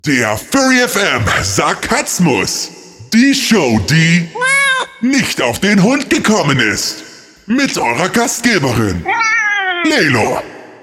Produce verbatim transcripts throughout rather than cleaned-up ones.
Der Furry F M Sarkasmus. Die Show, die nicht auf den Hund gekommen ist. Mit eurer Gastgeberin, Lelo.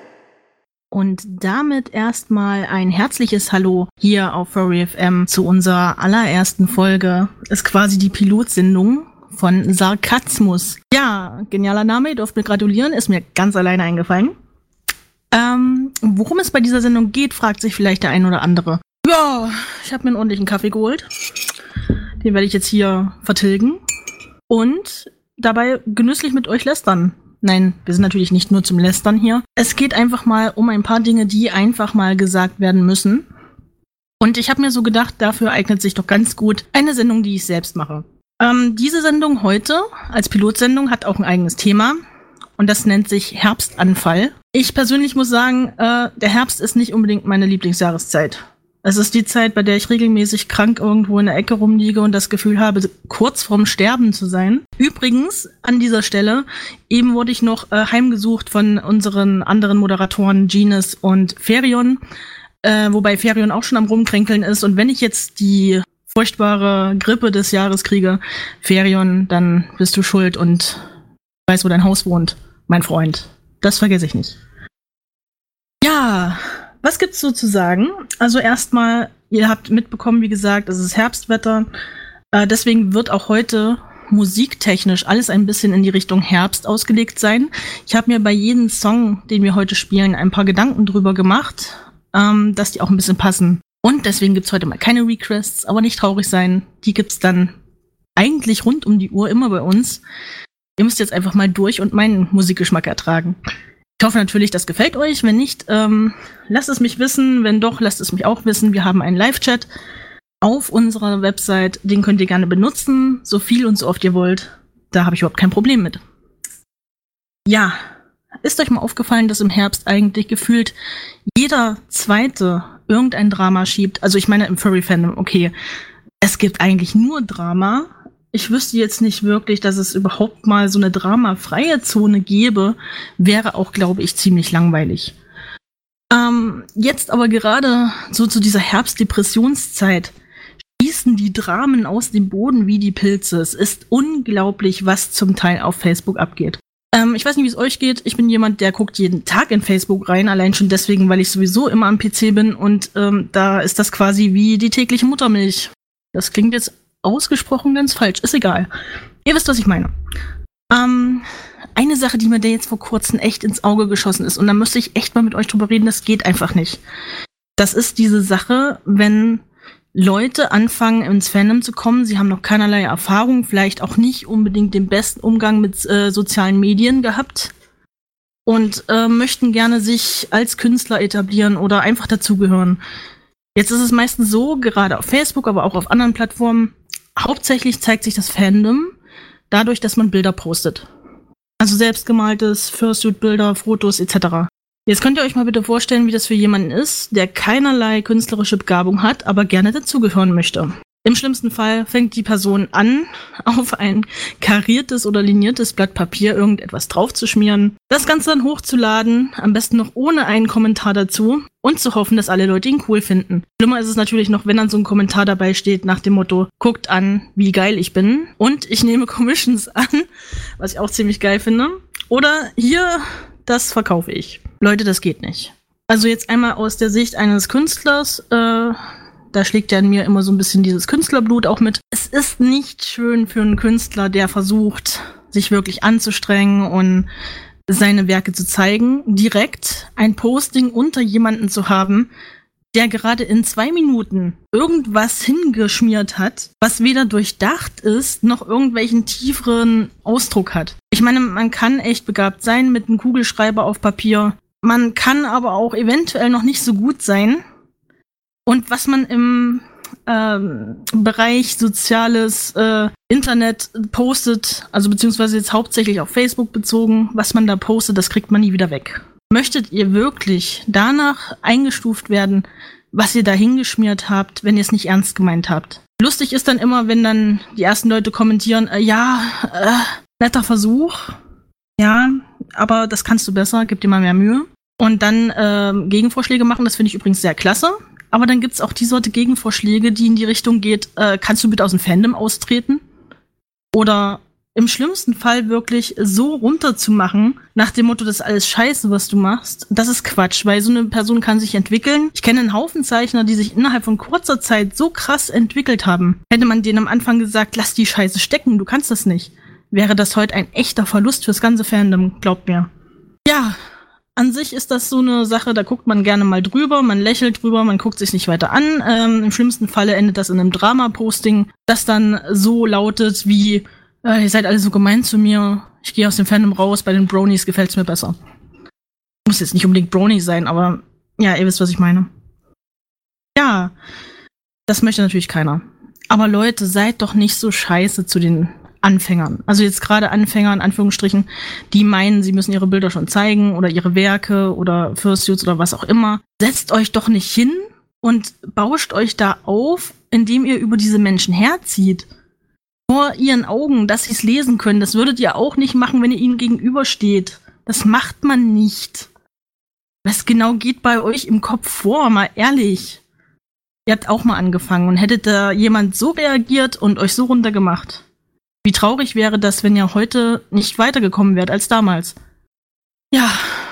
Und damit erstmal ein herzliches Hallo hier auf Furry F M zu unserer allerersten Folge. Ist quasi die Pilotsendung von Sarkasmus. Ja, genialer Name, ihr dürft mir gratulieren, ist mir ganz alleine eingefallen. Ähm, worum es bei dieser Sendung geht, fragt sich vielleicht der ein oder andere. Ja, ich habe mir einen ordentlichen Kaffee geholt. Den werde ich jetzt hier vertilgen. Und dabei genüsslich mit euch lästern. Nein, wir sind natürlich nicht nur zum Lästern hier. Es geht einfach mal um ein paar Dinge, die einfach mal gesagt werden müssen. Und ich habe mir so gedacht, dafür eignet sich doch ganz gut eine Sendung, die ich selbst mache. Ähm, diese Sendung heute als Pilotsendung hat auch ein eigenes Thema. Und das nennt sich Herbstanfall. Ich persönlich muss sagen, äh, der Herbst ist nicht unbedingt meine Lieblingsjahreszeit. Es ist die Zeit, bei der ich regelmäßig krank irgendwo in der Ecke rumliege und das Gefühl habe, kurz vorm Sterben zu sein. Übrigens, an dieser Stelle, eben wurde ich noch äh, heimgesucht von unseren anderen Moderatoren Gines und Ferion, äh, wobei Ferion auch schon am Rumkränkeln ist. Und wenn ich jetzt die furchtbare Grippe des Jahres kriege, Ferion, dann bist du schuld und weißt, wo dein Haus wohnt, mein Freund. Das vergesse ich nicht. Ja, was gibt's so zu sagen? Also erstmal, ihr habt mitbekommen, wie gesagt, es ist Herbstwetter. Äh, deswegen wird auch heute musiktechnisch alles ein bisschen in die Richtung Herbst ausgelegt sein. Ich habe mir bei jedem Song, den wir heute spielen, ein paar Gedanken drüber gemacht, ähm, dass die auch ein bisschen passen. Und deswegen gibt's heute mal keine Requests, aber nicht traurig sein. Die gibt's dann eigentlich rund um die Uhr immer bei uns. Ihr müsst jetzt einfach mal durch und meinen Musikgeschmack ertragen. Ich hoffe natürlich, das gefällt euch. Wenn nicht, ähm, lasst es mich wissen. Wenn doch, lasst es mich auch wissen. Wir haben einen Live-Chat auf unserer Website. Den könnt ihr gerne benutzen, so viel und so oft ihr wollt. Da habe ich überhaupt kein Problem mit. Ja, ist euch mal aufgefallen, dass im Herbst eigentlich gefühlt jeder Zweite irgendein Drama schiebt? Also ich meine im Furry-Fandom, okay, es gibt eigentlich nur Drama. Ich wüsste jetzt nicht wirklich, dass es überhaupt mal so eine dramafreie Zone gäbe. Wäre auch, glaube ich, ziemlich langweilig. Ähm, jetzt aber gerade so zu dieser Herbstdepressionszeit schießen die Dramen aus dem Boden wie die Pilze. Es ist unglaublich, was zum Teil auf Facebook abgeht. Ähm, ich weiß nicht, wie es euch geht. Ich bin jemand, der guckt jeden Tag in Facebook rein. Allein schon deswegen, weil ich sowieso immer am P C bin. Und ähm, da ist das quasi wie die tägliche Muttermilch. Das klingt jetzt ausgesprochen ganz falsch, ist egal. Ihr wisst, was ich meine. Ähm, eine Sache, die mir da jetzt vor kurzem echt ins Auge geschossen ist, und da müsste ich echt mal mit euch drüber reden, das geht einfach nicht. Das ist diese Sache, wenn Leute anfangen, ins Fandom zu kommen, sie haben noch keinerlei Erfahrung, vielleicht auch nicht unbedingt den besten Umgang mit äh, sozialen Medien gehabt und äh, möchten gerne sich als Künstler etablieren oder einfach dazugehören. Jetzt ist es meistens so, gerade auf Facebook, aber auch auf anderen Plattformen, hauptsächlich zeigt sich das Fandom dadurch, dass man Bilder postet. Also selbstgemaltes, Fursuit-Bilder, Fotos et cetera. Jetzt könnt ihr euch mal bitte vorstellen, wie das für jemanden ist, der keinerlei künstlerische Begabung hat, aber gerne dazugehören möchte. Im schlimmsten Fall fängt die Person an, auf ein kariertes oder liniertes Blatt Papier irgendetwas draufzuschmieren, das Ganze dann hochzuladen, am besten noch ohne einen Kommentar dazu und zu hoffen, dass alle Leute ihn cool finden. Schlimmer ist es natürlich noch, wenn dann so ein Kommentar dabei steht nach dem Motto, guckt an, wie geil ich bin und ich nehme Commissions an, was ich auch ziemlich geil finde. Oder hier, das verkaufe ich. Leute, das geht nicht. Also jetzt einmal aus der Sicht eines Künstlers, äh, da schlägt ja in mir immer so ein bisschen dieses Künstlerblut auch mit. Es ist nicht schön für einen Künstler, der versucht, sich wirklich anzustrengen und seine Werke zu zeigen, direkt ein Posting unter jemanden zu haben, der gerade in zwei Minuten irgendwas hingeschmiert hat, was weder durchdacht ist, noch irgendwelchen tieferen Ausdruck hat. Ich meine, man kann echt begabt sein mit einem Kugelschreiber auf Papier. Man kann aber auch eventuell noch nicht so gut sein. Und was man im ähm, Bereich soziales äh, Internet postet, also beziehungsweise jetzt hauptsächlich auf Facebook bezogen, was man da postet, das kriegt man nie wieder weg. Möchtet ihr wirklich danach eingestuft werden, was ihr da hingeschmiert habt, wenn ihr es nicht ernst gemeint habt? Lustig ist dann immer, wenn dann die ersten Leute kommentieren, äh, ja, äh, netter Versuch, ja, aber das kannst du besser, gib dir mal mehr Mühe. Und dann äh, Gegenvorschläge machen, das finde ich übrigens sehr klasse. Aber dann gibt's auch die Sorte Gegenvorschläge, die in die Richtung geht, äh, kannst du bitte aus dem Fandom austreten? Oder im schlimmsten Fall wirklich so runterzumachen, nach dem Motto, das ist alles scheiße, was du machst. Das ist Quatsch, weil so eine Person kann sich entwickeln. Ich kenne einen Haufen Zeichner, die sich innerhalb von kurzer Zeit so krass entwickelt haben. Hätte man denen am Anfang gesagt, lass die Scheiße stecken, du kannst das nicht, wäre das heute ein echter Verlust fürs ganze Fandom, glaubt mir. Ja, an sich ist das so eine Sache, da guckt man gerne mal drüber, man lächelt drüber, man guckt sich nicht weiter an. Ähm, im schlimmsten Falle endet das in einem Drama-Posting, das dann so lautet wie, äh, ihr seid alle so gemein zu mir, ich gehe aus dem Fandom raus, bei den Bronies gefällt's mir besser. Muss jetzt nicht unbedingt Brony sein, aber ja, ihr wisst, was ich meine. Ja, das möchte natürlich keiner. Aber Leute, seid doch nicht so scheiße zu den Anfängern. Also jetzt gerade Anfänger in Anführungsstrichen, die meinen, sie müssen ihre Bilder schon zeigen oder ihre Werke oder Fursuits oder was auch immer. Setzt euch doch nicht hin und bauscht euch da auf, indem ihr über diese Menschen herzieht. Vor ihren Augen, dass sie es lesen können. Das würdet ihr auch nicht machen, wenn ihr ihnen gegenübersteht. Das macht man nicht. Was genau geht bei euch im Kopf vor? Mal ehrlich. Ihr habt auch mal angefangen und hättet da jemand so reagiert und euch so runtergemacht. Wie traurig wäre das, wenn ihr heute nicht weitergekommen wärt als damals. Ja,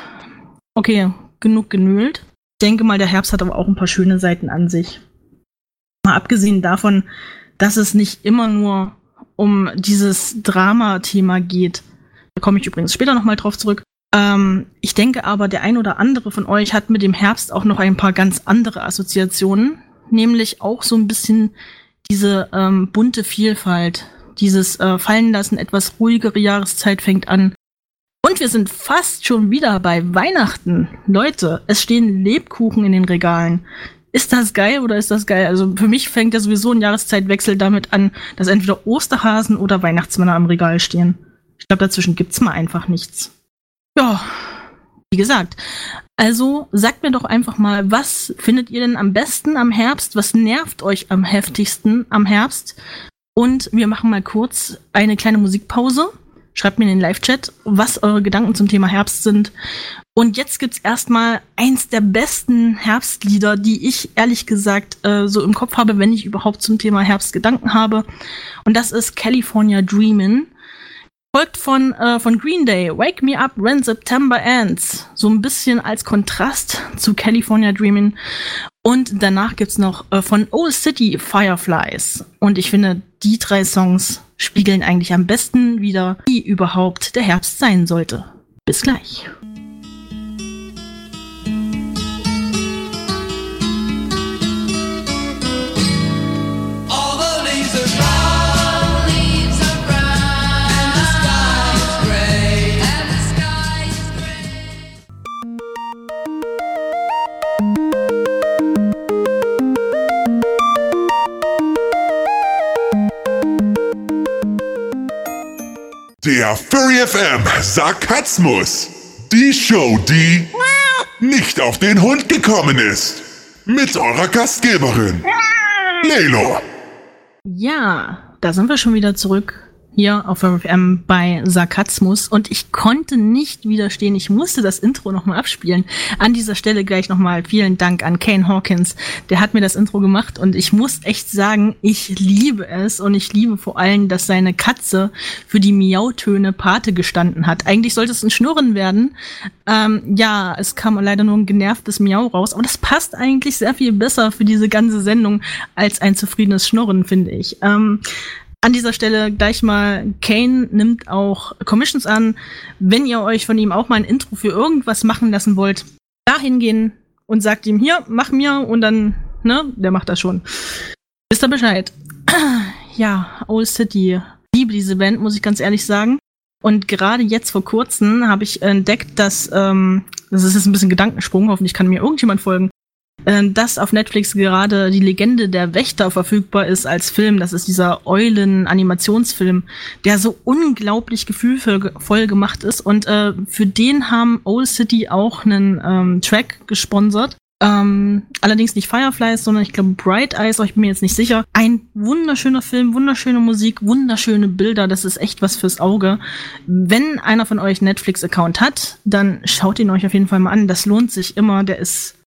okay, genug genölt. Ich denke mal, der Herbst hat aber auch ein paar schöne Seiten an sich. Mal abgesehen davon, dass es nicht immer nur um dieses Drama-Thema geht. Da komme ich übrigens später nochmal drauf zurück. Ähm, ich denke aber, der ein oder andere von euch hat mit dem Herbst auch noch ein paar ganz andere Assoziationen. Nämlich auch so ein bisschen diese ähm, bunte Vielfalt. Dieses äh, Fallenlassen, etwas ruhigere Jahreszeit fängt an. Und wir sind fast schon wieder bei Weihnachten. Leute, es stehen Lebkuchen in den Regalen. Ist das geil oder ist das geil? Also für mich fängt ja sowieso ein Jahreszeitwechsel damit an, dass entweder Osterhasen oder Weihnachtsmänner am Regal stehen. Ich glaube, dazwischen gibt's mal einfach nichts. Ja, wie gesagt. Also sagt mir doch einfach mal, was findet ihr denn am besten am Herbst? Was nervt euch am heftigsten am Herbst? Und wir machen mal kurz eine kleine Musikpause. Schreibt mir in den Live-Chat, was eure Gedanken zum Thema Herbst sind. Und jetzt gibt's erstmal eins der besten Herbstlieder, die ich ehrlich gesagt äh, so im Kopf habe, wenn ich überhaupt zum Thema Herbst Gedanken habe. Und das ist California Dreamin'. Folgt von, äh, von Green Day, Wake Me Up When September Ends. So ein bisschen als Kontrast zu California Dreamin'. Und danach gibt's noch äh, von Old City Fireflies. Und ich finde, die drei Songs spiegeln eigentlich am besten wider, wie überhaupt der Herbst sein sollte. Bis gleich. Der Furry F M Sarkasmus. Die Show, die nicht auf den Hund gekommen ist. Mit eurer Gastgeberin, Lelo. Ja, da sind wir schon wieder zurück. Hier auf Furry F M bei Sarkasmus. Und ich konnte nicht widerstehen. Ich musste das Intro nochmal abspielen. An dieser Stelle gleich nochmal vielen Dank an Kane Hawkins. Der hat mir das Intro gemacht. Und ich muss echt sagen, ich liebe es. Und ich liebe vor allem, dass seine Katze für die Miautöne Pate gestanden hat. Eigentlich sollte es ein Schnurren werden. Ähm, ja, es kam leider nur ein genervtes Miau raus. Aber das passt eigentlich sehr viel besser für diese ganze Sendung als ein zufriedenes Schnurren, finde ich. Ähm, An dieser Stelle gleich mal, Kane nimmt auch Commissions an. Wenn ihr euch von ihm auch mal ein Intro für irgendwas machen lassen wollt, da hingehen und sagt ihm, hier, mach mir, und dann, ne, der macht das schon. Wisst ihr Bescheid? Ja, Old City. Ich liebe diese Band, muss ich ganz ehrlich sagen. Und gerade jetzt vor kurzem habe ich entdeckt, dass, ähm, das ist jetzt ein bisschen Gedankensprung, hoffentlich kann mir irgendjemand folgen, dass auf Netflix gerade die Legende der Wächter verfügbar ist als Film. Das ist dieser Eulen-Animationsfilm, der so unglaublich gefühlvoll gemacht ist. Und äh, für den haben Old City auch einen ähm, Track gesponsert. Ähm, allerdings nicht Fireflies, sondern ich glaube Bright Eyes, aber ich bin mir jetzt nicht sicher. Ein wunderschöner Film, wunderschöne Musik, wunderschöne Bilder. Das ist echt was fürs Auge. Wenn einer von euch einen Netflix-Account hat, dann schaut ihn euch auf jeden Fall mal an. Das lohnt sich immer. Der ist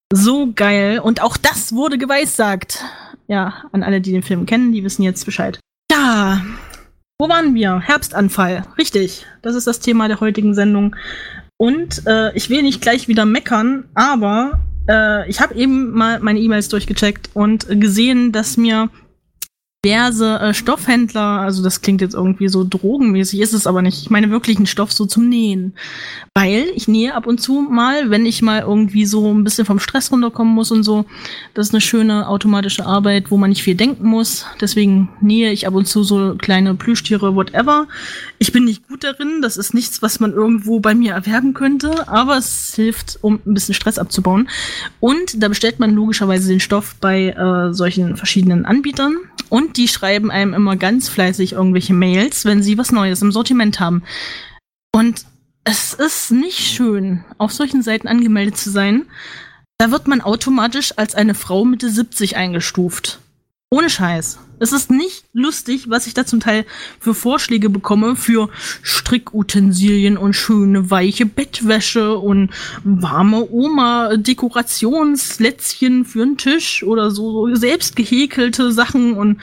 So geil. Und auch das wurde geweissagt. Ja, an alle, die den Film kennen, die wissen jetzt Bescheid. Ja, wo waren wir? Herbstanfall. Richtig. Das ist das Thema der heutigen Sendung. Und äh, ich will nicht gleich wieder meckern, aber äh, ich habe eben mal meine E-Mails durchgecheckt und gesehen, dass mir diverse äh, Stoffhändler, also das klingt jetzt irgendwie so drogenmäßig, ist es aber nicht. Ich meine wirklich einen Stoff so zum Nähen. Weil ich nähe ab und zu mal, wenn ich mal irgendwie so ein bisschen vom Stress runterkommen muss und so. Das ist eine schöne automatische Arbeit, wo man nicht viel denken muss. Deswegen nähe ich ab und zu so kleine Plüschtiere, whatever. Ich bin nicht gut darin, das ist nichts, was man irgendwo bei mir erwerben könnte, aber es hilft, um ein bisschen Stress abzubauen. Und da bestellt man logischerweise den Stoff bei äh, solchen verschiedenen Anbietern. Und die schreiben einem immer ganz fleißig irgendwelche Mails, wenn sie was Neues im Sortiment haben. Und es ist nicht schön, auf solchen Seiten angemeldet zu sein. Da wird man automatisch als eine Frau Mitte siebzig eingestuft. Ohne Scheiß. Es ist nicht lustig, was ich da zum Teil für Vorschläge bekomme für Strickutensilien und schöne weiche Bettwäsche und warme Oma-Dekorationslätzchen für einen Tisch oder so, so selbst gehäkelte Sachen und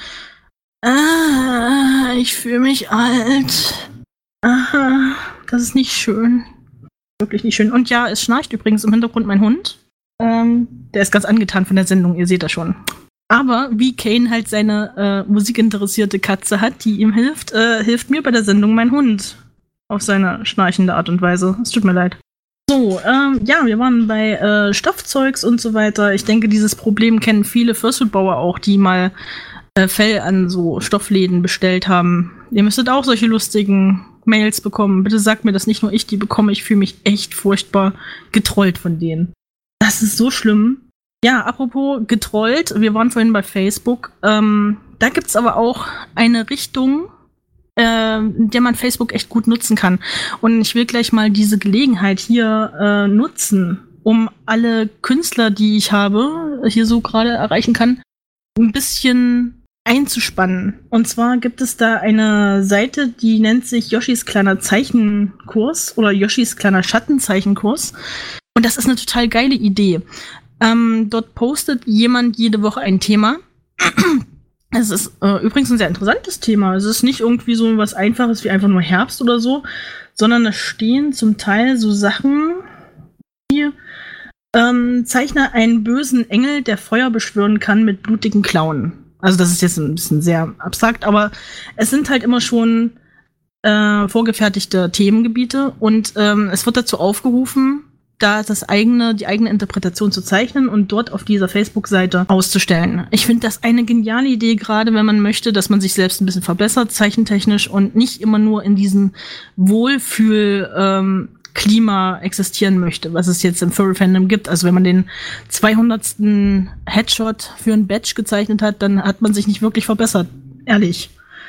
ah, ich fühle mich alt. Aha, das ist nicht schön. Wirklich nicht schön. Und ja, es schnarcht übrigens im Hintergrund mein Hund. Ähm, der ist ganz angetan von der Sendung, ihr seht das schon. Aber wie Kane halt seine äh, musikinteressierte Katze hat, die ihm hilft, äh, hilft mir bei der Sendung mein Hund. Auf seine schnarchende Art und Weise. Es tut mir leid. So, ähm, ja, wir waren bei äh, Stoffzeugs und so weiter. Ich denke, dieses Problem kennen viele Fursuitbauer auch, die mal äh, Fell an so Stoffläden bestellt haben. Ihr müsstet auch solche lustigen Mails bekommen. Bitte sagt mir, dass nicht nur ich die bekomme. Ich fühle mich echt furchtbar getrollt von denen. Das ist so schlimm. Ja, apropos getrollt, wir waren vorhin bei Facebook. Ähm, da gibt's aber auch eine Richtung, äh, in der man Facebook echt gut nutzen kann. Und ich will gleich mal diese Gelegenheit hier äh, nutzen, um alle Künstler, die ich habe, hier so gerade erreichen kann, ein bisschen einzuspannen. Und zwar gibt es da eine Seite, die nennt sich Yoshis kleiner Zeichenkurs oder Yoshis kleiner Schattenzeichenkurs. Und das ist eine total geile Idee. Ähm, dort postet jemand jede Woche ein Thema. Es ist äh, übrigens ein sehr interessantes Thema. Es ist nicht irgendwie so was Einfaches wie einfach nur Herbst oder so, sondern da stehen zum Teil so Sachen wie ähm, zeichne einen bösen Engel, der Feuer beschwören kann mit blutigen Klauen. Also das ist jetzt ein bisschen sehr abstrakt, aber es sind halt immer schon äh, vorgefertigte Themengebiete und ähm, es wird dazu aufgerufen, da das eigene, die eigene Interpretation zu zeichnen und dort auf dieser Facebook-Seite auszustellen. Ich finde das eine geniale Idee, gerade wenn man möchte, dass man sich selbst ein bisschen verbessert, zeichentechnisch und nicht immer nur in diesem Wohlfühl-Klima ähm, existieren möchte, was es jetzt im Furry-Fandom gibt. Also wenn man den zweihundertsten Headshot für ein Badge gezeichnet hat, dann hat man sich nicht wirklich verbessert. Ehrlich.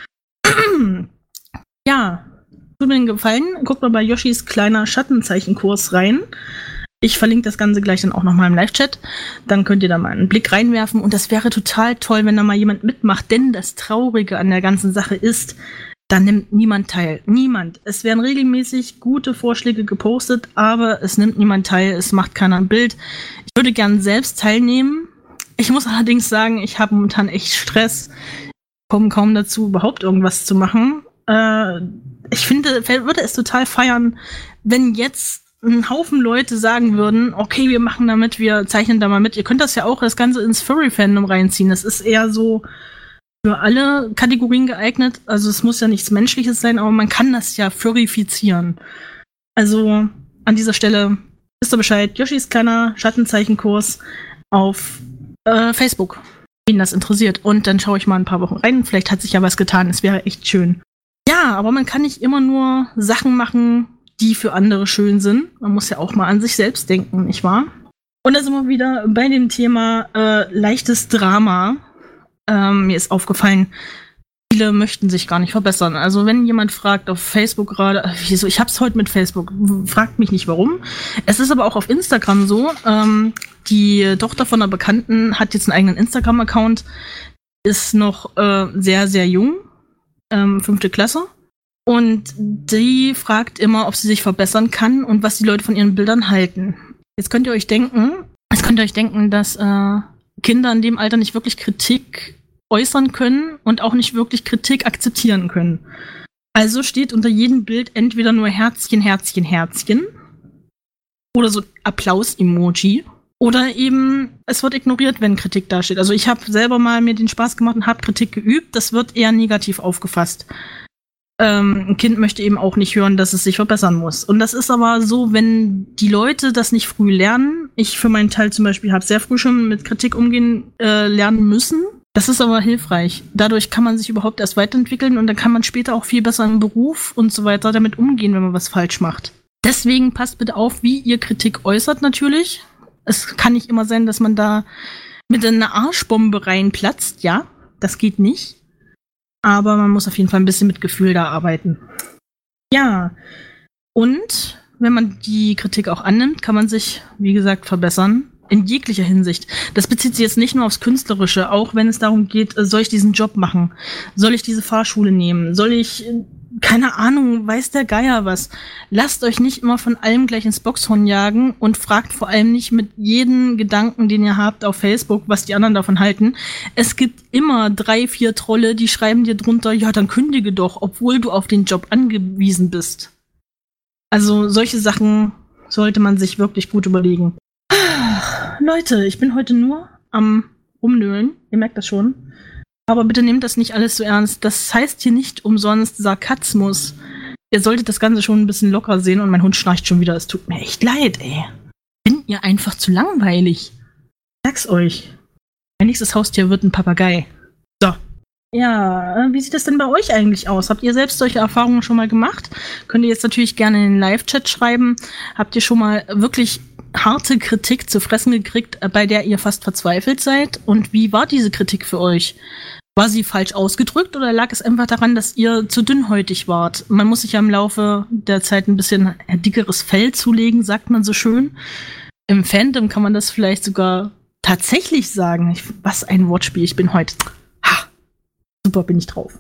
Ja. Tut mir einen Gefallen, guckt mal bei Yoshis kleiner Schattenzeichenkurs rein. Ich verlinke das Ganze gleich dann auch nochmal im Live-Chat. Dann könnt ihr da mal einen Blick reinwerfen. Und das wäre total toll, wenn da mal jemand mitmacht. Denn das Traurige an der ganzen Sache ist, da nimmt niemand teil. Niemand. Es werden regelmäßig gute Vorschläge gepostet, aber es nimmt niemand teil. Es macht keiner ein Bild. Ich würde gern selbst teilnehmen. Ich muss allerdings sagen, ich habe momentan echt Stress. Ich komme kaum dazu, überhaupt irgendwas zu machen. Äh, ich finde, würde es total feiern, wenn jetzt ein Haufen Leute sagen würden, okay, wir machen damit, wir zeichnen da mal mit. Ihr könnt das ja auch das Ganze ins Furry-Fandom reinziehen. Das ist eher so für alle Kategorien geeignet. Also es muss ja nichts Menschliches sein, aber man kann das ja furrifizieren. Also an dieser Stelle wisst ihr Bescheid. Yoshis kleiner Schattenzeichenkurs auf äh, Facebook, wen das interessiert. Und dann schaue ich mal ein paar Wochen rein. Vielleicht hat sich ja was getan. Es wäre echt schön. Ja, aber man kann nicht immer nur Sachen machen, die für andere schön sind. Man muss ja auch mal an sich selbst denken, nicht wahr? Und da sind wir wieder bei dem Thema äh, leichtes Drama. Ähm, mir ist aufgefallen, viele möchten sich gar nicht verbessern. Also wenn jemand fragt auf Facebook gerade, wieso, ich hab's heute mit Facebook, fragt mich nicht warum. Es ist aber auch auf Instagram so, ähm, die Tochter von einer Bekannten hat jetzt einen eigenen Instagram-Account, ist noch äh, sehr, sehr jung. Ähm, fünfte Klasse. Und die fragt immer, ob sie sich verbessern kann und was die Leute von ihren Bildern halten. Jetzt könnt ihr euch denken, es könnt ihr euch denken, dass äh, Kinder in dem Alter nicht wirklich Kritik äußern können und auch nicht wirklich Kritik akzeptieren können. Also steht unter jedem Bild entweder nur Herzchen, Herzchen, Herzchen oder so Applaus-Emoji oder eben es wird ignoriert, wenn Kritik da steht. Also ich habe selber mal mir den Spaß gemacht und habe Kritik geübt. Das wird eher negativ aufgefasst. Ähm, ein Kind möchte eben auch nicht hören, dass es sich verbessern muss. Und das ist aber so, wenn die Leute das nicht früh lernen. Ich für meinen Teil zum Beispiel habe sehr früh schon mit Kritik umgehen äh, lernen müssen. Das ist aber hilfreich. Dadurch kann man sich überhaupt erst weiterentwickeln und dann kann man später auch viel besser im Beruf und so weiter damit umgehen, wenn man was falsch macht. Deswegen passt bitte auf, wie ihr Kritik äußert natürlich. Es kann nicht immer sein, dass man da mit einer Arschbombe reinplatzt. Ja, das geht nicht. Aber man muss auf jeden Fall ein bisschen mit Gefühl da arbeiten. Ja, und wenn man die Kritik auch annimmt, kann man sich, wie gesagt, verbessern. In jeglicher Hinsicht. Das bezieht sich jetzt nicht nur aufs Künstlerische, auch wenn es darum geht, soll ich diesen Job machen? Soll ich diese Fahrschule nehmen? Soll ich, keine Ahnung, weiß der Geier was? Lasst euch nicht immer von allem gleich ins Boxhorn jagen und fragt vor allem nicht mit jedem Gedanken, den ihr habt auf Facebook, was die anderen davon halten. Es gibt immer drei, vier Trolle, die schreiben dir drunter, ja, dann kündige doch, obwohl du auf den Job angewiesen bist. Also solche Sachen sollte man sich wirklich gut überlegen. Leute, ich bin heute nur am Rumnölen. Ihr merkt das schon. Aber bitte nehmt das nicht alles so ernst. Das heißt hier nicht umsonst Sarkasmus. Ihr solltet das Ganze schon ein bisschen locker sehen und mein Hund schnarcht schon wieder. Es tut mir echt leid, ey. Bin ihr einfach zu langweilig. Ich sag's euch. Mein nächstes Haustier wird ein Papagei. So. Ja, wie sieht das denn bei euch eigentlich aus? Habt ihr selbst solche Erfahrungen schon mal gemacht? Könnt ihr jetzt natürlich gerne in den Live-Chat schreiben. Habt ihr schon mal wirklich harte Kritik zu fressen gekriegt, bei der ihr fast verzweifelt seid? Und wie war diese Kritik für euch? War sie falsch ausgedrückt oder lag es einfach daran, dass ihr zu dünnhäutig wart? Man muss sich ja im Laufe der Zeit ein bisschen ein dickeres Fell zulegen, sagt man so schön. Im Fandom kann man das vielleicht sogar tatsächlich sagen. Ich, was ein Wortspiel, ich bin heute. Ha! Super bin ich drauf.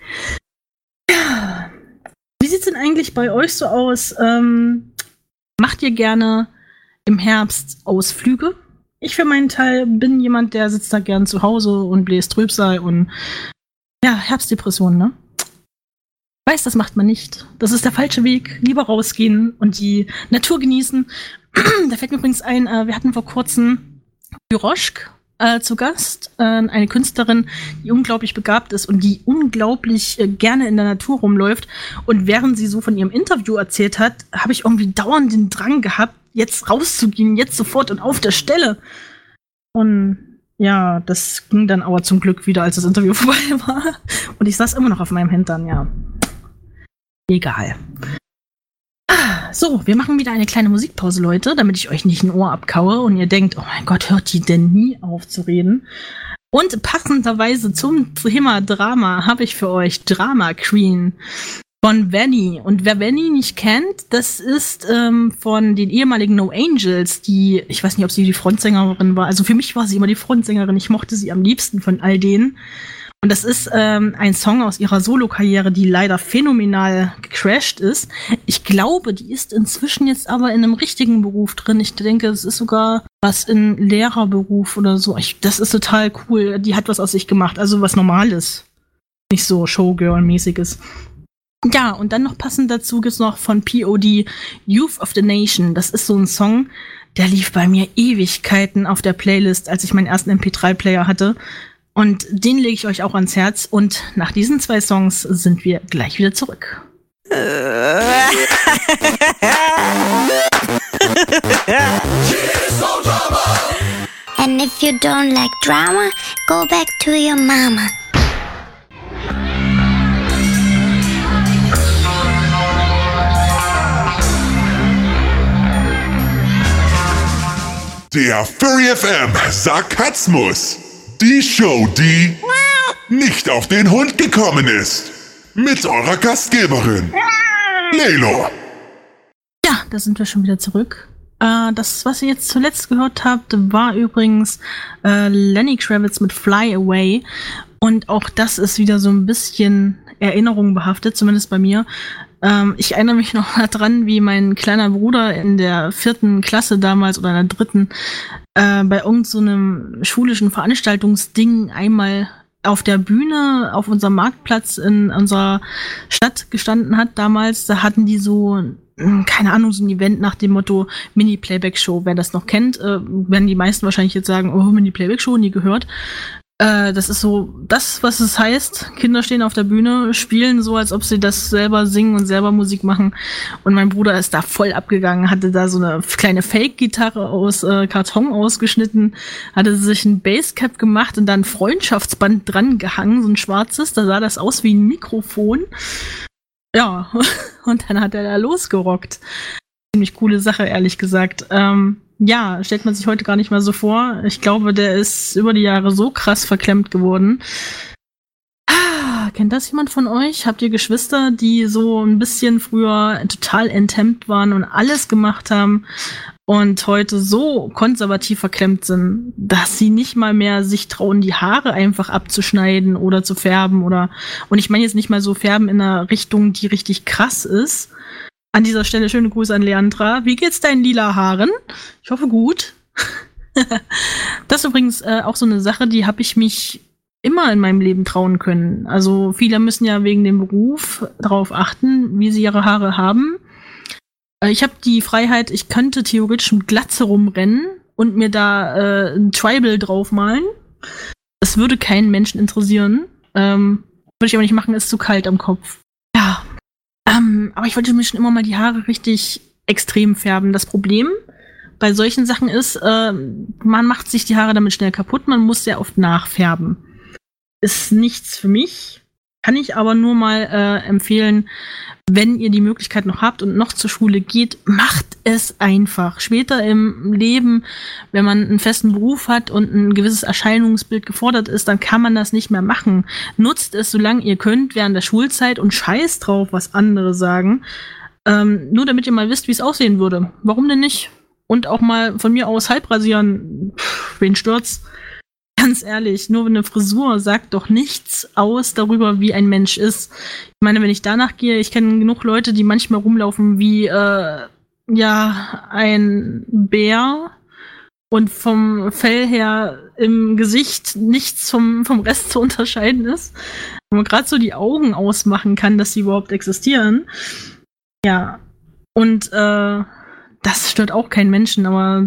Ja. Wie sieht's denn eigentlich bei euch so aus? Ähm, macht ihr gerne im Herbst Ausflüge? Ich für meinen Teil bin jemand, der sitzt da gern zu Hause und bläst Trübsal und ja, Herbstdepression, ne? Weiß, das macht man nicht. Das ist der falsche Weg. Lieber rausgehen und die Natur genießen. Da fällt mir übrigens ein, äh, wir hatten vor kurzem Piroschk äh, zu Gast, äh, eine Künstlerin, die unglaublich begabt ist und die unglaublich äh, gerne in der Natur rumläuft. Und während sie so von ihrem Interview erzählt hat, habe ich irgendwie dauernd den Drang gehabt, jetzt rauszugehen, jetzt sofort und auf der Stelle. Und ja, das ging dann aber zum Glück wieder, als das Interview vorbei war. Und ich saß immer noch auf meinem Hintern, ja. Egal. Ah, so, wir machen wieder eine kleine Musikpause, Leute, damit ich euch nicht ein Ohr abkaue und ihr denkt, oh mein Gott, hört die denn nie auf zu reden? Und passenderweise zum Thema Drama habe ich für euch Drama Queen von Vanny. Und wer Vanny nicht kennt, das ist ähm, von den ehemaligen No Angels, die, ich weiß nicht, ob sie die Frontsängerin war, also für mich war sie immer die Frontsängerin, ich mochte sie am liebsten von all denen. Und das ist ähm, ein Song aus ihrer Solo-Karriere, die leider phänomenal gecrashed ist. Ich glaube, die ist inzwischen jetzt aber in einem richtigen Beruf drin. Ich denke, es ist sogar was in Lehrerberuf oder so. Ich, das ist total cool. Die hat was aus sich gemacht, also was Normales. Nicht so Showgirl-mäßiges. Ja, und dann noch passend dazu gibt's noch von P O D Youth of the Nation. Das ist so ein Song, der lief bei mir Ewigkeiten auf der Playlist, als ich meinen ersten M P drei Player hatte. Und den lege ich euch auch ans Herz. Und nach diesen zwei Songs sind wir gleich wieder zurück. And if you don't like drama, go back to your mama. Der Furry F M Sarkasmus. Die Show, die nicht auf den Hund gekommen ist. Mit eurer Gastgeberin, Lelo. Ja, da sind wir schon wieder zurück. Äh, das, was ihr jetzt zuletzt gehört habt, war übrigens äh, Lenny Kravitz mit Fly Away. Und auch das ist wieder so ein bisschen Erinnerung behaftet, zumindest bei mir. Ähm, ich erinnere mich noch daran, wie mein kleiner Bruder in der vierten Klasse damals oder in der dritten äh, bei irgend so einem schulischen Veranstaltungsding einmal auf der Bühne auf unserem Marktplatz in unserer Stadt gestanden hat damals. Da hatten die so, keine Ahnung, so ein Event nach dem Motto Mini-Playback-Show. Wer das noch kennt, äh, werden die meisten wahrscheinlich jetzt sagen, oh, Mini-Playback-Show, nie gehört. Äh, das ist so das, was es heißt. Kinder stehen auf der Bühne, spielen so, als ob sie das selber singen und selber Musik machen. Und mein Bruder ist da voll abgegangen, hatte da so eine kleine Fake-Gitarre aus äh, Karton ausgeschnitten, hatte sich ein Basscap gemacht und dann ein Freundschaftsband dran gehangen, so ein schwarzes. Da sah das aus wie ein Mikrofon. Ja, und dann hat er da losgerockt. Ziemlich coole Sache, ehrlich gesagt. Ähm, ja, stellt man sich heute gar nicht mal so vor. Ich glaube, der ist über die Jahre so krass verklemmt geworden. Ah, kennt das jemand von euch? Habt ihr Geschwister, die so ein bisschen früher total enthemmt waren und alles gemacht haben und heute so konservativ verklemmt sind, dass sie nicht mal mehr sich trauen, die Haare einfach abzuschneiden oder zu färben oder, und ich meine jetzt nicht mal so färben in einer Richtung, die richtig krass ist. An dieser Stelle schöne Grüße an Leandra. Wie geht's deinen lila Haaren? Ich hoffe gut. Das ist übrigens äh, auch so eine Sache, die habe ich mich immer in meinem Leben trauen können. Also viele müssen ja wegen dem Beruf darauf achten, wie sie ihre Haare haben. Äh, ich habe die Freiheit, ich könnte theoretisch mit Glatze rumrennen und mir da äh, ein Tribal draufmalen. Das würde keinen Menschen interessieren. Ähm, würde ich aber nicht machen, ist zu kalt am Kopf. Ja. Ähm, aber ich wollte mir schon immer mal die Haare richtig extrem färben. Das Problem bei solchen Sachen ist, äh, man macht sich die Haare damit schnell kaputt, man muss sehr oft nachfärben. Ist nichts für mich, kann ich aber nur mal äh, empfehlen, wenn ihr die Möglichkeit noch habt und noch zur Schule geht, macht es einfach. Später im Leben, wenn man einen festen Beruf hat und ein gewisses Erscheinungsbild gefordert ist, dann kann man das nicht mehr machen. Nutzt es, solange ihr könnt, während der Schulzeit und scheißt drauf, was andere sagen. Ähm, nur damit ihr mal wisst, wie es aussehen würde. Warum denn nicht? Und auch mal von mir aus halb rasieren. Pff, wen stört's? Ganz ehrlich, nur eine Frisur sagt doch nichts aus darüber, wie ein Mensch ist. Ich meine, wenn ich danach gehe, ich kenne genug Leute, die manchmal rumlaufen wie, äh, ja, ein Bär und vom Fell her im Gesicht nichts vom, vom Rest zu unterscheiden ist. Wenn man gerade so die Augen ausmachen kann, dass sie überhaupt existieren. Ja, und äh, das stört auch keinen Menschen, aber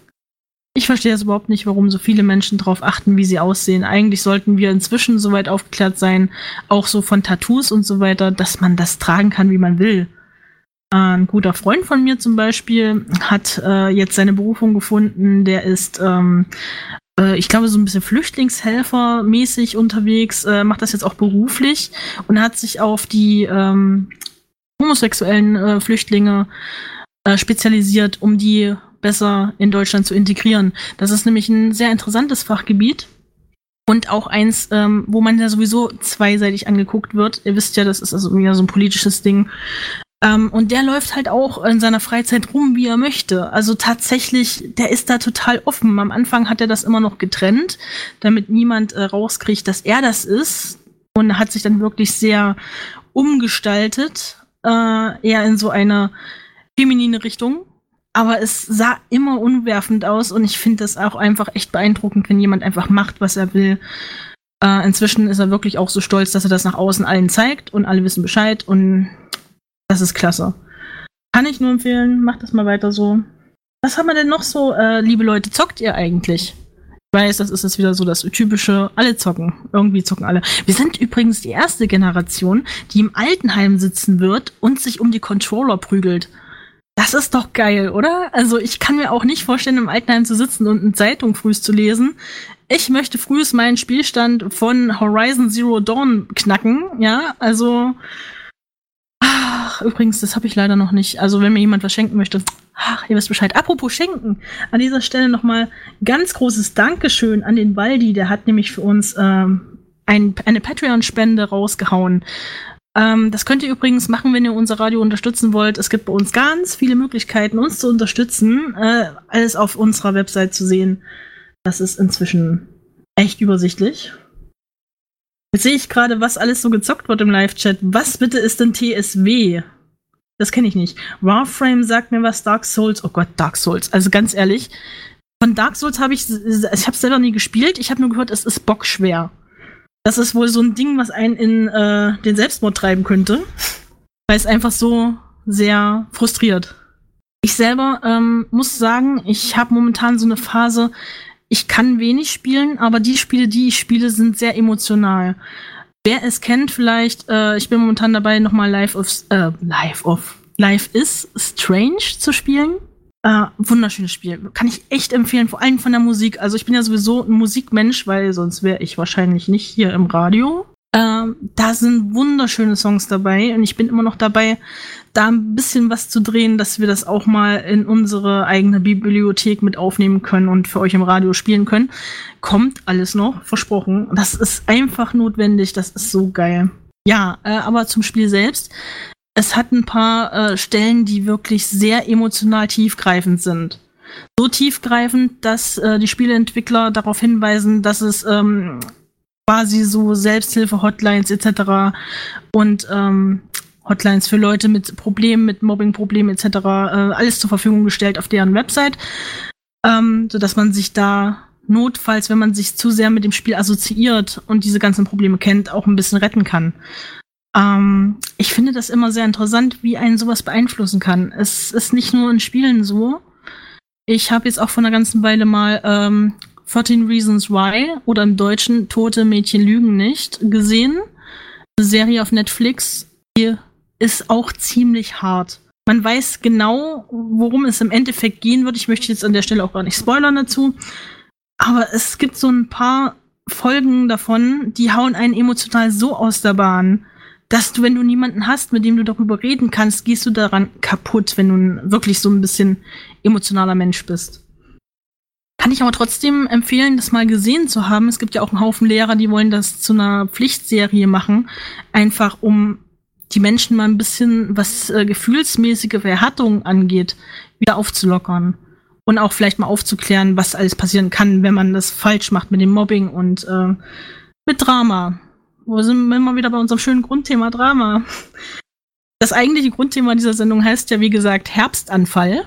ich verstehe das überhaupt nicht, warum so viele Menschen darauf achten, wie sie aussehen. Eigentlich sollten wir inzwischen so weit aufgeklärt sein, auch so von Tattoos und so weiter, dass man das tragen kann, wie man will. Ein guter Freund von mir zum Beispiel hat äh, jetzt seine Berufung gefunden. Der ist, ähm, äh, ich glaube, so ein bisschen Flüchtlingshelfer-mäßig unterwegs, äh, macht das jetzt auch beruflich und hat sich auf die ähm, homosexuellen äh, Flüchtlinge äh, spezialisiert, um die besser in Deutschland zu integrieren. Das ist nämlich ein sehr interessantes Fachgebiet und auch eins, ähm, wo man ja sowieso zweiseitig angeguckt wird. Ihr wisst ja, das ist also wieder so ein politisches Ding. Ähm, und der läuft halt auch in seiner Freizeit rum, wie er möchte. Also tatsächlich, der ist da total offen. Am Anfang hat er das immer noch getrennt, damit niemand äh, rauskriegt, dass er das ist, und hat sich dann wirklich sehr umgestaltet, äh, eher in so eine feminine Richtung. Aber es sah immer unwerfend aus und ich finde das auch einfach echt beeindruckend, wenn jemand einfach macht, was er will. Äh, inzwischen ist er wirklich auch so stolz, dass er das nach außen allen zeigt und alle wissen Bescheid und das ist klasse. Kann ich nur empfehlen, macht das mal weiter so. Was haben wir denn noch so, äh, liebe Leute, zockt ihr eigentlich? Ich weiß, das ist jetzt wieder so das typische, alle zocken. Irgendwie zocken alle. Wir sind übrigens die erste Generation, die im Altenheim sitzen wird und sich um die Controller prügelt. Das ist doch geil, oder? Also ich kann mir auch nicht vorstellen, im Altenheim zu sitzen und eine Zeitung frühs zu lesen. Ich möchte frühs meinen Spielstand von Horizon Zero Dawn knacken, ja, also ach, übrigens, das habe ich leider noch nicht. Also wenn mir jemand was schenken möchte, ach, ihr wisst Bescheid. Apropos schenken, an dieser Stelle nochmal ganz großes Dankeschön an den Waldi, der hat nämlich für uns ähm, ein, eine Patreon-Spende rausgehauen. Das könnt ihr übrigens machen, wenn ihr unser Radio unterstützen wollt. Es gibt bei uns ganz viele Möglichkeiten, uns zu unterstützen. Äh, alles auf unserer Website zu sehen. Das ist inzwischen echt übersichtlich. Jetzt sehe ich gerade, was alles so gezockt wird im Live-Chat. Was bitte ist denn T S W? Das kenne ich nicht. Warframe sagt mir was, Dark Souls. Oh Gott, Dark Souls. Also ganz ehrlich, von Dark Souls habe ich, ich habe es selber nie gespielt. Ich habe nur gehört, es ist bockschwer. Das ist wohl so ein Ding, was einen in äh, den Selbstmord treiben könnte. Weil es einfach so sehr frustriert. Ich selber ähm, muss sagen, ich habe momentan so eine Phase, ich kann wenig spielen, aber die Spiele, die ich spiele, sind sehr emotional. Wer es kennt, vielleicht, äh, ich bin momentan dabei, nochmal Life of, äh, Life of, Life is Strange zu spielen. Äh, wunderschönes Spiel. Kann ich echt empfehlen, vor allem von der Musik. Also ich bin ja sowieso ein Musikmensch, weil sonst wäre ich wahrscheinlich nicht hier im Radio. Ähm, da sind wunderschöne Songs dabei und ich bin immer noch dabei, da ein bisschen was zu drehen, dass wir das auch mal in unsere eigene Bibliothek mit aufnehmen können und für euch im Radio spielen können. Kommt alles noch, versprochen. Das ist einfach notwendig, das ist so geil. Ja, äh, aber zum Spiel selbst. Es hat ein paar äh, Stellen, die wirklich sehr emotional tiefgreifend sind. So tiefgreifend, dass äh, die Spieleentwickler darauf hinweisen, dass es ähm, quasi so Selbsthilfe-Hotlines et cetera und ähm, Hotlines für Leute mit Problemen, mit Mobbing-Problemen et cetera. Äh, alles zur Verfügung gestellt auf deren Website, ähm, sodass man sich da notfalls, wenn man sich zu sehr mit dem Spiel assoziiert und diese ganzen Probleme kennt, auch ein bisschen retten kann. Ähm, ich finde das immer sehr interessant, wie einen sowas beeinflussen kann. Es ist nicht nur in Spielen so. Ich habe jetzt auch vor einer ganzen Weile mal ähm, thirteen Reasons Why oder im Deutschen Tote Mädchen lügen nicht gesehen. Eine Serie auf Netflix, die ist auch ziemlich hart. Man weiß genau, worum es im Endeffekt gehen wird. Ich möchte jetzt an der Stelle auch gar nicht spoilern dazu. Aber es gibt so ein paar Folgen davon, die hauen einen emotional so aus der Bahn, dass du, wenn du niemanden hast, mit dem du darüber reden kannst, gehst du daran kaputt, wenn du wirklich so ein bisschen emotionaler Mensch bist. Kann ich aber trotzdem empfehlen, das mal gesehen zu haben. Es gibt ja auch einen Haufen Lehrer, die wollen das zu einer Pflichtserie machen, einfach um die Menschen mal ein bisschen, was äh, gefühlsmäßige Verhärtung angeht, wieder aufzulockern. Und auch vielleicht mal aufzuklären, was alles passieren kann, wenn man das falsch macht mit dem Mobbing und äh, mit Drama. Wo sind wir mal wieder bei unserem schönen Grundthema Drama? Das eigentliche Grundthema dieser Sendung heißt ja, wie gesagt, Herbstanfall.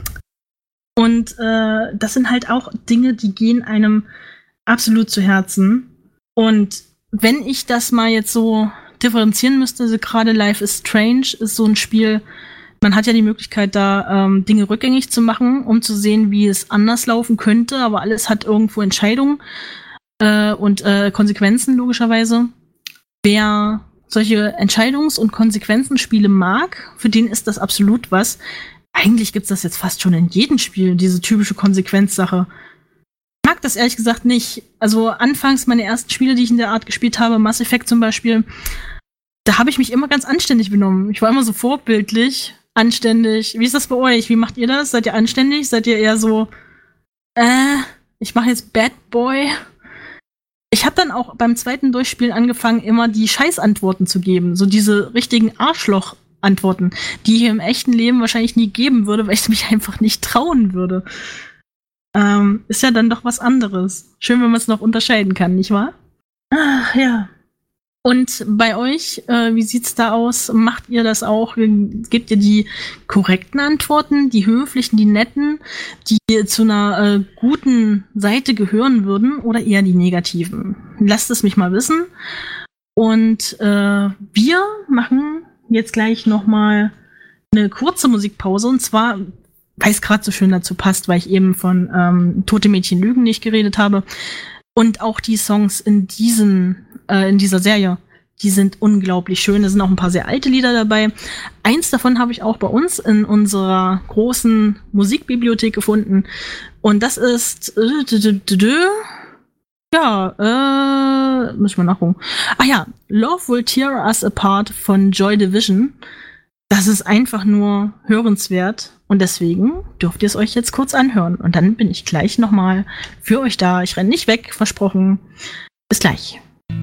Und äh, das sind halt auch Dinge, die gehen einem absolut zu Herzen. Und wenn ich das mal jetzt so differenzieren müsste, also gerade Life is Strange ist so ein Spiel, man hat ja die Möglichkeit, da ähm, Dinge rückgängig zu machen, um zu sehen, wie es anders laufen könnte, aber alles hat irgendwo Entscheidungen äh, und äh, Konsequenzen, logischerweise. Wer solche Entscheidungs- und Konsequenzenspiele mag, für den ist das absolut was. Eigentlich gibt's das jetzt fast schon in jedem Spiel, diese typische Konsequenzsache. Ich mag das ehrlich gesagt nicht. Also anfangs meine ersten Spiele, die ich in der Art gespielt habe, Mass Effect zum Beispiel, da habe ich mich immer ganz anständig benommen. Ich war immer so vorbildlich, anständig. Wie ist das bei euch? Wie macht ihr das? Seid ihr anständig? Seid ihr eher so, äh, ich mache jetzt Bad Boy? Ich habe dann auch beim zweiten Durchspielen angefangen, immer die Scheißantworten zu geben. So diese richtigen Arschloch-Antworten, die ich im echten Leben wahrscheinlich nie geben würde, weil ich mich einfach nicht trauen würde. Ähm, ist ja dann doch was anderes. Schön, wenn man es noch unterscheiden kann, nicht wahr? Ach, ja. Und bei euch, äh, wie sieht's da aus? Macht ihr das auch? Gebt ihr die korrekten Antworten, die höflichen, die netten, die zu einer äh, guten Seite gehören würden oder eher die negativen? Lasst es mich mal wissen. Und äh, wir machen jetzt gleich noch mal eine kurze Musikpause. Und zwar, weil es gerade so schön dazu passt, weil ich eben von ähm, Tote Mädchen lügen nicht geredet habe. Und auch die Songs in diesen äh, in dieser Serie, die sind unglaublich schön. Da sind auch ein paar sehr alte Lieder dabei. Eins davon habe ich auch bei uns in unserer großen Musikbibliothek gefunden. Und das ist äh, ja, äh, müssen wir nachgucken. Ach ja, Love Will Tear Us Apart von Joy Division. Das ist einfach nur hörenswert. Und deswegen dürft ihr es euch jetzt kurz anhören. Und dann bin ich gleich nochmal für euch da. Ich renne nicht weg, versprochen. Bis gleich.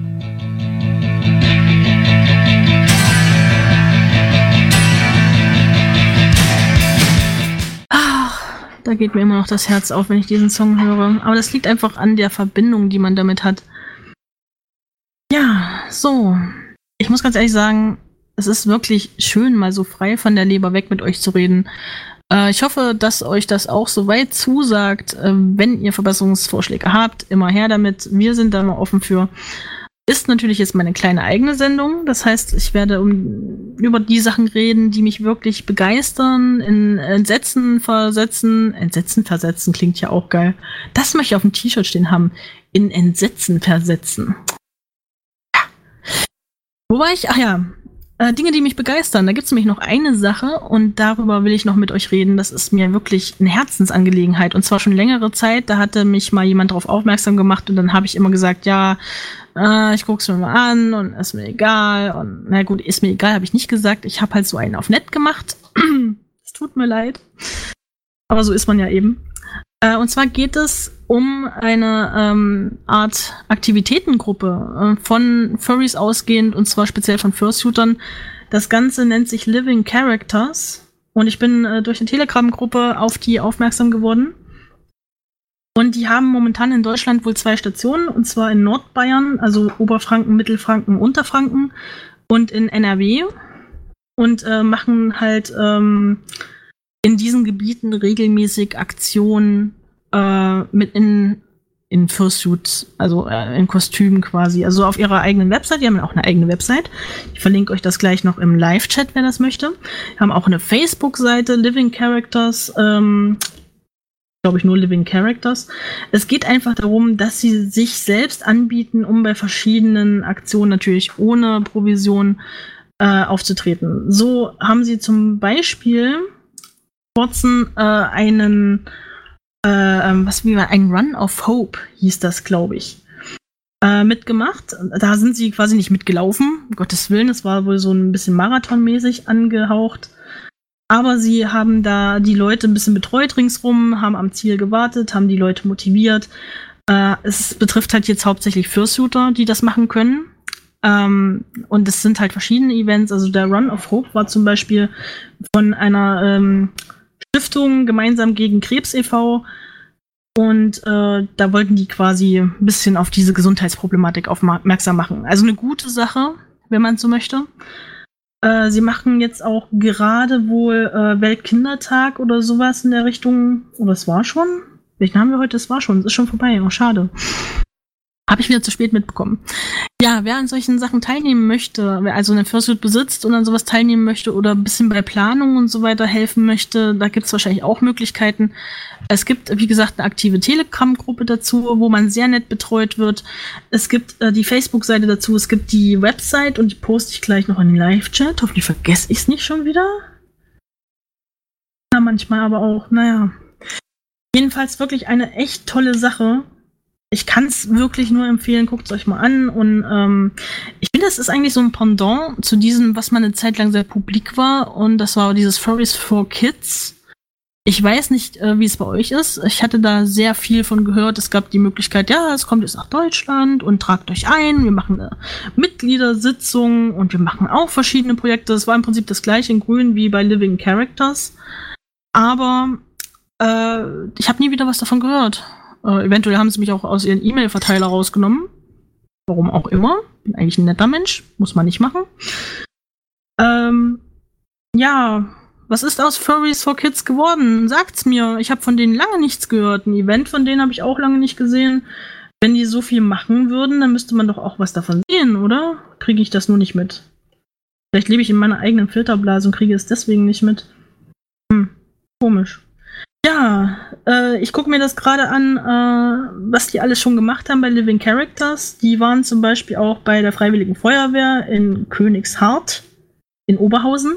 Ach, da geht mir immer noch das Herz auf, wenn ich diesen Song höre. Aber das liegt einfach an der Verbindung, die man damit hat. Ja, so. Ich muss ganz ehrlich sagen, Es ist wirklich schön, mal so frei von der Leber weg mit euch zu reden. Äh, ich hoffe, dass euch das auch so weit zusagt. Äh, wenn ihr Verbesserungsvorschläge habt, immer her damit. Wir sind da mal offen für. Ist natürlich jetzt meine kleine eigene Sendung. Das heißt, ich werde um, über die Sachen reden, die mich wirklich begeistern, in Entsetzen versetzen. Entsetzen versetzen klingt ja auch geil. Das möchte ich auf dem T-Shirt stehen haben. In Entsetzen versetzen. Ja. Wo war ich? Ach ja, äh, Dinge, die mich begeistern. Da gibt es nämlich noch eine Sache und darüber will ich noch mit euch reden. Das ist mir wirklich eine Herzensangelegenheit und zwar schon längere Zeit. Da hatte mich mal jemand darauf aufmerksam gemacht und dann habe ich immer gesagt, ja, Äh, ich guck's mir mal an und ist mir egal. Und na gut, ist mir egal, habe ich nicht gesagt. Ich habe halt so einen auf nett gemacht. Es tut mir leid. Aber so ist man ja eben. Äh, und zwar geht es um eine ähm, Art Aktivitätengruppe äh, von Furries ausgehend und zwar speziell von Fursuitern. Das Ganze nennt sich Living Characters. Und ich bin äh, durch eine Telegram-Gruppe auf die aufmerksam geworden. Und die haben momentan in Deutschland wohl zwei Stationen, und zwar in Nordbayern, also Oberfranken, Mittelfranken, Unterfranken und in N R W. Und äh, machen halt ähm, in diesen Gebieten regelmäßig Aktionen äh, mit in, in Fursuit, also äh, in Kostümen quasi. Also auf ihrer eigenen Website, die haben auch eine eigene Website. Ich verlinke euch das gleich noch im Live-Chat, wer das möchte. Die haben auch eine Facebook-Seite, Living Characters, ähm, glaube ich, nur Living Characters. Es geht einfach darum, dass sie sich selbst anbieten, um bei verschiedenen Aktionen natürlich ohne Provision äh, aufzutreten. So haben sie zum Beispiel kurzen äh, einen äh, was wie war ein Run of Hope hieß das, glaube ich, äh, mitgemacht. Da sind sie quasi nicht mitgelaufen, um Gottes Willen, es war wohl so ein bisschen marathonmäßig angehaucht. Aber sie haben da die Leute ein bisschen betreut ringsrum, haben am Ziel gewartet, haben die Leute motiviert. Äh, es betrifft halt jetzt hauptsächlich Fursuiter, die das machen können. Ähm, und es sind halt verschiedene Events. Also der Run of Hope war zum Beispiel von einer ähm, Stiftung gemeinsam gegen Krebs e V Und äh, da wollten die quasi ein bisschen auf diese Gesundheitsproblematik aufmerksam machen. Also eine gute Sache, wenn man so möchte. Äh, sie machen jetzt auch gerade wohl äh, Weltkindertag oder sowas in der Richtung. Oder es war schon? Welchen haben wir heute? Es war schon. Es ist schon vorbei. Oh, schade. Habe ich wieder zu spät mitbekommen. Ja, wer an solchen Sachen teilnehmen möchte, wer also eine Fursuit besitzt und an sowas teilnehmen möchte oder ein bisschen bei Planung und so weiter helfen möchte, da gibt es wahrscheinlich auch Möglichkeiten. Es gibt, wie gesagt, eine aktive Telegram-Gruppe dazu, wo man sehr nett betreut wird. Es gibt äh, die Facebook-Seite dazu, es gibt die Website und die poste ich gleich noch in den Live-Chat. Hoffentlich vergesse ich es nicht schon wieder. Ja, manchmal aber auch, naja. Jedenfalls wirklich eine echt tolle Sache. Ich kann es wirklich nur empfehlen, guckt es euch mal an. Und ähm, ich finde, das ist eigentlich so ein Pendant zu diesem, was mal eine Zeit lang sehr publik war. Und das war dieses Furries for Kids. Ich weiß nicht, äh, wie es bei euch ist. Ich hatte da sehr viel von gehört. Es gab die Möglichkeit, ja, es kommt jetzt nach Deutschland und tragt euch ein. Wir machen eine Mitgliedersitzung und wir machen auch verschiedene Projekte. Es war im Prinzip das gleiche in Grün wie bei Living Characters. Aber äh, ich habe nie wieder was davon gehört. Uh, eventuell haben sie mich auch aus ihren E-Mail-Verteiler rausgenommen. Warum auch immer. Bin eigentlich ein netter Mensch. Muss man nicht machen. Ähm, ja, was ist aus Furries for Kids geworden? Sagt's mir. Ich habe von denen lange nichts gehört. Ein Event von denen habe ich auch lange nicht gesehen. Wenn die so viel machen würden, dann müsste man doch auch was davon sehen, oder? Kriege ich das nur nicht mit? Vielleicht lebe ich in meiner eigenen Filterblase und kriege es deswegen nicht mit. Hm, komisch. Ja, äh, ich gucke mir das gerade an, äh, was die alles schon gemacht haben bei Living Characters. Die waren zum Beispiel auch bei der Freiwilligen Feuerwehr in Königshardt in Oberhausen.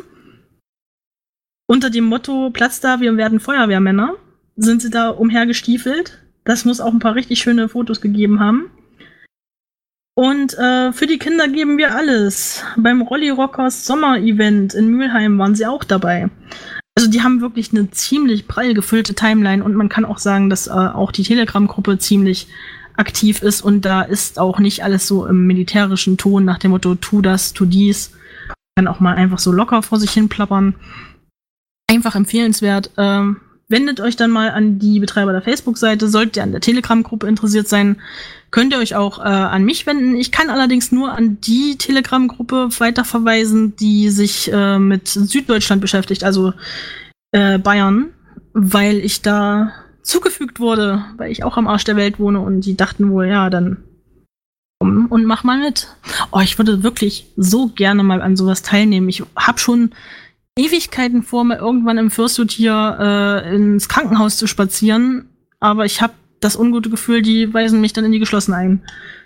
Unter dem Motto Platz da, wir werden Feuerwehrmänner, sind sie da umhergestiefelt. Das muss auch ein paar richtig schöne Fotos gegeben haben. Und äh, für die Kinder geben wir alles. Beim Rolli Rockers Sommer-Event in Mülheim waren sie auch dabei. Also die haben wirklich eine ziemlich prall gefüllte Timeline und man kann auch sagen, dass äh, auch die Telegram-Gruppe ziemlich aktiv ist und da ist auch nicht alles so im militärischen Ton nach dem Motto, tu das, tu dies. Man kann auch mal einfach so locker vor sich hin plappern. Einfach empfehlenswert. Ähm, wendet euch dann mal an die Betreiber der Facebook-Seite. Solltet ihr an der Telegram-Gruppe interessiert sein, könnt ihr euch auch äh, an mich wenden. Ich kann allerdings nur an die Telegram-Gruppe weiterverweisen, die sich äh, mit Süddeutschland beschäftigt, also äh, Bayern, weil ich da zugefügt wurde, weil ich auch am Arsch der Welt wohne und die dachten wohl, ja, dann komm und mach mal mit. Oh, ich würde wirklich so gerne mal an sowas teilnehmen. Ich habe schon Ewigkeiten vor, mal irgendwann im Fursuit hier äh, ins Krankenhaus zu spazieren, aber ich habe das ungute Gefühl, die weisen mich dann in die geschlossen ein.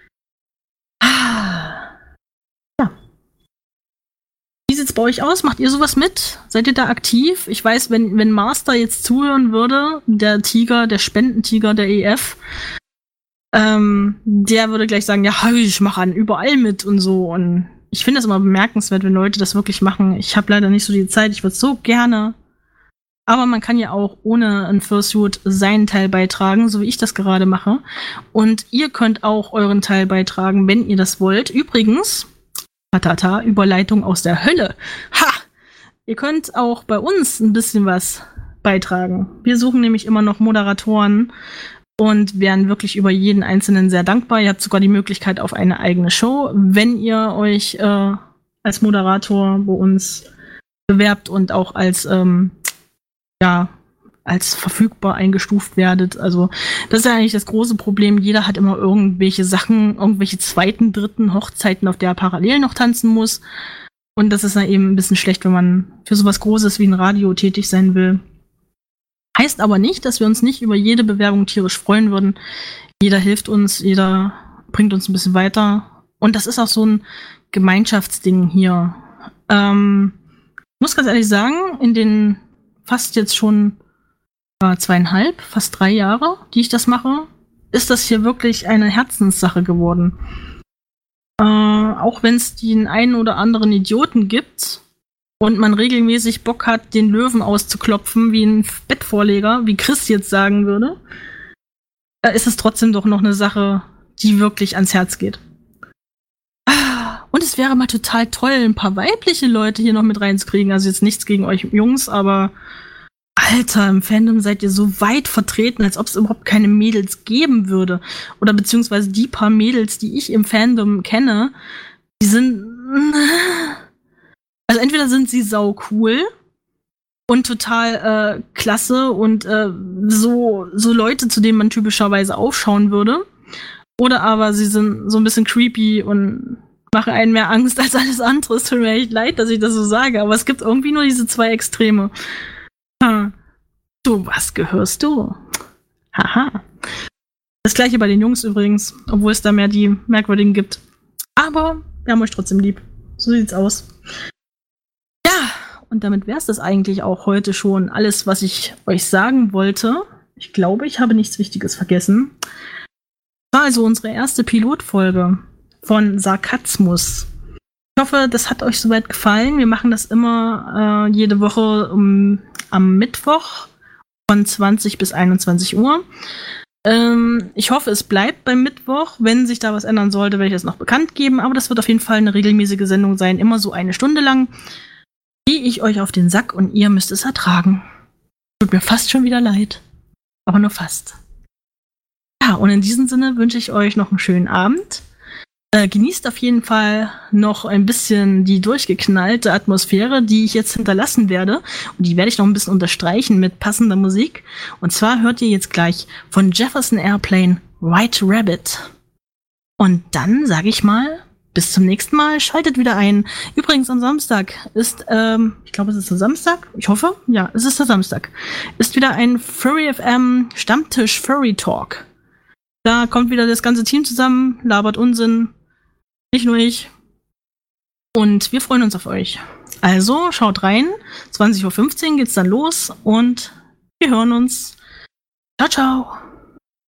Ja. Wie sieht's bei euch aus? Macht ihr sowas mit? Seid ihr da aktiv? Ich weiß, wenn, wenn Master jetzt zuhören würde, der Tiger, der Spendentiger der E F, ähm, der würde gleich sagen, ja, ich mache an überall mit und so. Und ich finde das immer bemerkenswert, wenn Leute das wirklich machen. Ich habe leider nicht so die Zeit, ich würde so gerne. Aber man kann ja auch ohne ein Fursuit seinen Teil beitragen, so wie ich das gerade mache. Und ihr könnt auch euren Teil beitragen, wenn ihr das wollt. Übrigens, tatata, Überleitung aus der Hölle. Ha! Ihr könnt auch bei uns ein bisschen was beitragen. Wir suchen nämlich immer noch Moderatoren und wären wirklich über jeden Einzelnen sehr dankbar. Ihr habt sogar die Möglichkeit auf eine eigene Show, wenn ihr euch äh, als Moderator bei uns bewerbt und auch als ähm, ja, als verfügbar eingestuft werdet. Also das ist ja eigentlich das große Problem. Jeder hat immer irgendwelche Sachen, irgendwelche zweiten, dritten Hochzeiten, auf der er parallel noch tanzen muss. Und das ist dann eben ein bisschen schlecht, wenn man für sowas Großes wie ein Radio tätig sein will. Heißt aber nicht, dass wir uns nicht über jede Bewerbung tierisch freuen würden. Jeder hilft uns, jeder bringt uns ein bisschen weiter. Und das ist auch so ein Gemeinschaftsding hier. Ähm, ich muss ganz ehrlich sagen, in den fast jetzt schon äh, zweieinhalb, fast drei Jahre, die ich das mache, ist das hier wirklich eine Herzenssache geworden. Äh, auch wenn es den einen oder anderen Idioten gibt und man regelmäßig Bock hat, den Löwen auszuklopfen wie ein Bettvorleger, wie Chris jetzt sagen würde, äh, ist es trotzdem doch noch eine Sache, die wirklich ans Herz geht. Und es wäre mal total toll, ein paar weibliche Leute hier noch mit reinzukriegen. Also jetzt nichts gegen euch Jungs, aber Alter, im Fandom seid ihr so weit vertreten, als ob es überhaupt keine Mädels geben würde. Oder beziehungsweise die paar Mädels, die ich im Fandom kenne, die sind... Also entweder sind sie sau cool und total äh, klasse und äh, so, so Leute, zu denen man typischerweise aufschauen würde. Oder aber sie sind so ein bisschen creepy und machen einen mehr Angst als alles andere. Es tut mir echt leid, dass ich das so sage, aber es gibt irgendwie nur diese zwei Extreme. Ha. Du, was gehörst du? Haha. Das gleiche bei den Jungs übrigens, obwohl es da mehr die Merkwürdigen gibt. Aber wir haben euch trotzdem lieb. So sieht's aus. Ja, und damit wär's das eigentlich auch heute schon alles, was ich euch sagen wollte. Ich glaube, ich habe nichts Wichtiges vergessen. Das war also unsere erste Pilotfolge von Sarkasmus. Ich hoffe, das hat euch soweit gefallen. Wir machen das immer äh, jede Woche um, am Mittwoch von zwanzig bis einundzwanzig Uhr. Ähm, ich hoffe, es bleibt beim Mittwoch. Wenn sich da was ändern sollte, werde ich das noch bekannt geben. Aber das wird auf jeden Fall eine regelmäßige Sendung sein. Immer so eine Stunde lang gehe ich euch auf den Sack und ihr müsst es ertragen. Tut mir fast schon wieder leid. Aber nur fast. Ja, und in diesem Sinne wünsche ich euch noch einen schönen Abend. Äh, genießt auf jeden Fall noch ein bisschen die durchgeknallte Atmosphäre, die ich jetzt hinterlassen werde. Und die werde ich noch ein bisschen unterstreichen mit passender Musik. Und zwar hört ihr jetzt gleich von Jefferson Airplane White Rabbit. Und dann sage ich mal, bis zum nächsten Mal. Schaltet wieder ein. Übrigens am Samstag ist, ähm, ich glaube, es ist der Samstag. Ich hoffe, ja, es ist der Samstag. Ist wieder ein Furry F M Stammtisch Furry Talk. Da kommt wieder das ganze Team zusammen, labert Unsinn. Nicht nur ich. Und wir freuen uns auf euch. Also, schaut rein. zwanzig Uhr fünfzehn geht's dann los und wir hören uns. Ciao, ciao.